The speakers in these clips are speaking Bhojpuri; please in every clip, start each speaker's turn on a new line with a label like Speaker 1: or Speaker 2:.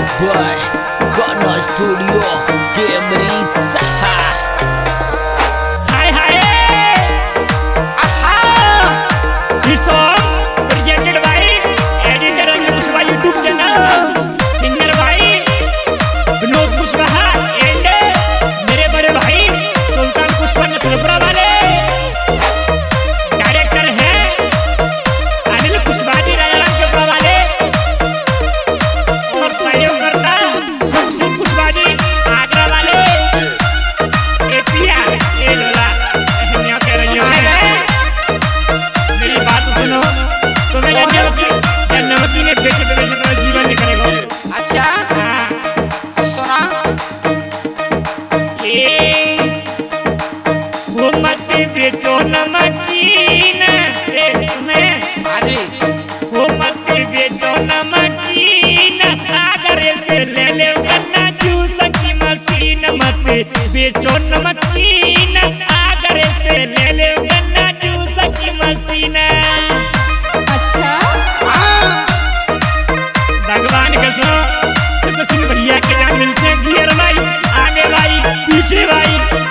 Speaker 1: by Ghana Studio Camry Saha.
Speaker 2: Hi hi. Aha. This song presented by editor and Kushwaha YouTube channel. Singer by Vinod Kushwaha and मेरे बड़े भाई सुल्तान कुशवाहा नथुरपुरा वाले। डायरेक्टर है अनिल कुशवाहा जी राजाराम चोपड़ा वाले और सहयोग करता सुख सिंह कुशवाहा जी आगरा वाले। ए पिया ए लोला यहाँ कह रही हो मेरी बात सुनो। तुम्हें जन्मती ने बेटे पे तुम्हारा जीवन निकलेगा।
Speaker 3: अच्छा
Speaker 2: हाँ
Speaker 3: तो सुना
Speaker 2: वो मत बेचो नमकीन रे तुम्हें।
Speaker 3: हाँ जी
Speaker 2: वो मत बेचो नमकीन आगरे से ले ले गन्ना जूस की मशीन। मत बेचो नमकीन आगरे से ले ले गन्ना जूस की मशीन।
Speaker 3: अच्छा हाँ
Speaker 2: भगवान कसम सुख सिंह भैया के नाम मिलते हैं गियर भाई आगे भाई पीछे भाई।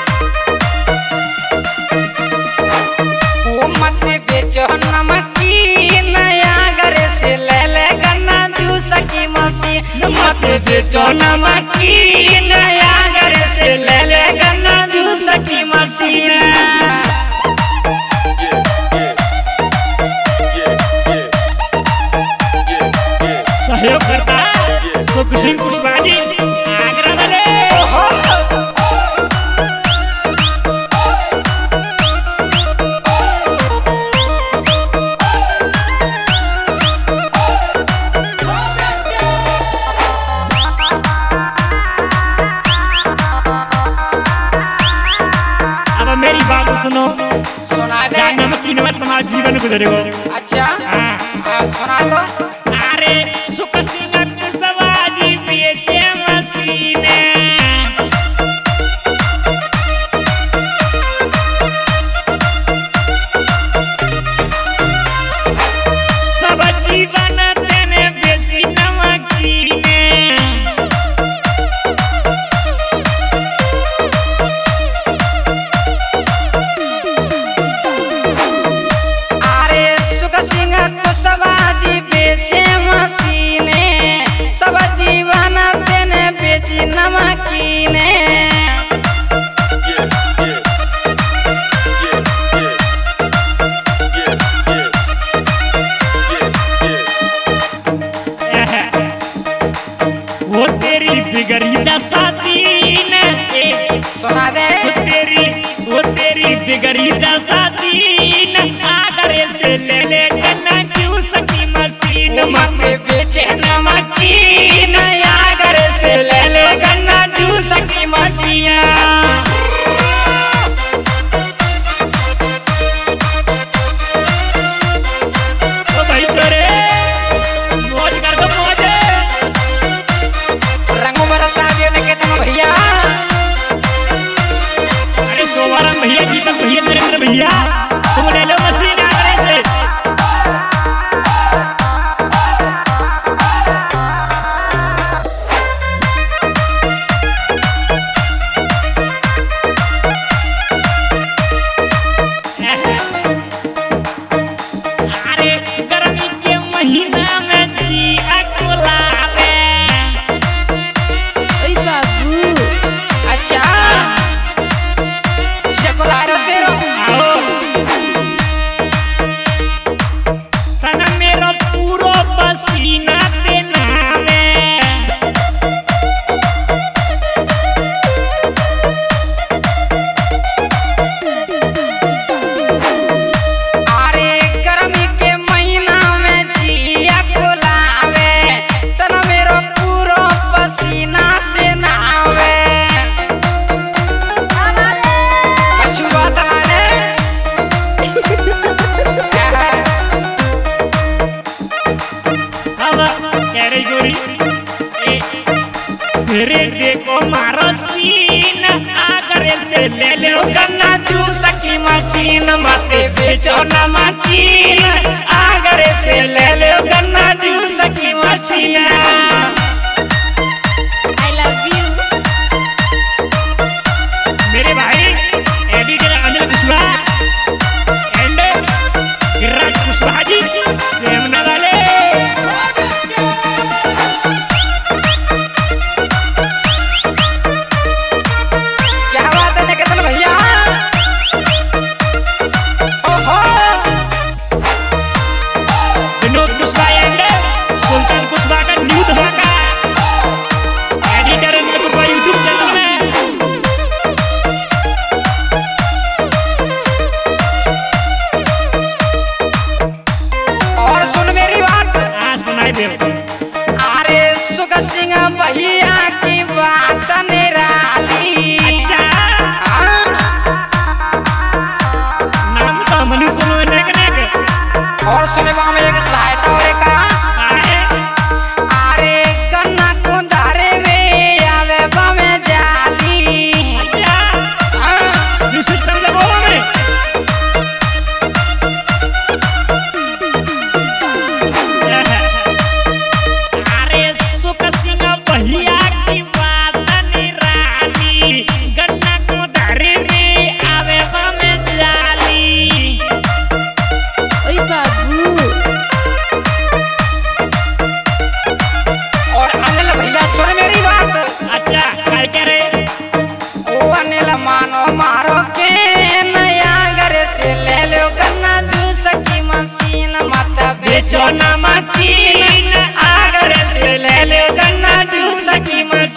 Speaker 3: वो मत बेचो नमकीन आगरे से ले ले गन्ना जूस की मशीन। मत बेचो नमकीन आगरे से ले ले गन्ना जूस की मशीन।
Speaker 2: सहयोग करता सुख सिंह कुशवाहा जी आगरा वाले। अब मेरी बात सुनो।
Speaker 3: सुना दे
Speaker 2: नमकीन में तुम्हारा जीवन गुजरेगा।
Speaker 3: अच्छा
Speaker 2: हाँ।
Speaker 3: सुना दो
Speaker 2: अरे सुख सिंह कुशवाहा जी बेचे मशीने। सब जीवन तेने बेची नमकीने।
Speaker 3: अरे सुख सिंह कुशवाहा जी बेचे मशीने। सब जीवन तेने बेची नमकीने।
Speaker 2: वो तेरी बिगड़ी दशा दीन।
Speaker 3: सुना दे
Speaker 2: वो तेरी बिगड़ी दशा दीन आगरे से ले ले गन्ना जूस की मशीन।
Speaker 3: मत बेचे नमकीन आगरे से ले ले गन्ना जूस की मशीन।
Speaker 2: ओ भाई छोरे मौज कर दो मौज।
Speaker 3: रंगों बरसा दियो ने के तुम भैया।
Speaker 2: अरे सोवाराम भैया दीपक भैया नरेंद्र भैया तुम ले लो मशीन आगरे से। अरे गर्मी के महीना में जिया को लावे।
Speaker 4: ओए बाबू
Speaker 3: अच्छा चकोलारो तेरो
Speaker 2: आओ तना मेरो पूरो पसीना ते नावे।
Speaker 3: अरे गर्मी के महीना में जिया को लावे। तना मेरो पूरो पसीना से नहावे। कछुआ ताने
Speaker 2: अब कह रही गोरी मेरे देखो मारो सीन आगरे से ले ले
Speaker 3: गन्ना जूस की मशीन। मत बेचो नमकीन आगरे से ले ले गन्ना जूस की मशीन।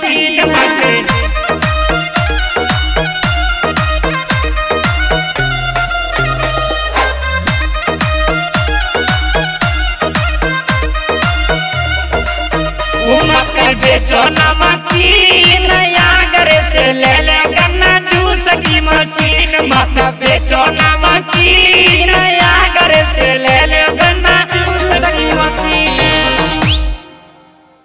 Speaker 3: मशीन मत बेचो नमकीन या घर से ले ले गन्ना जूस की मशीन मत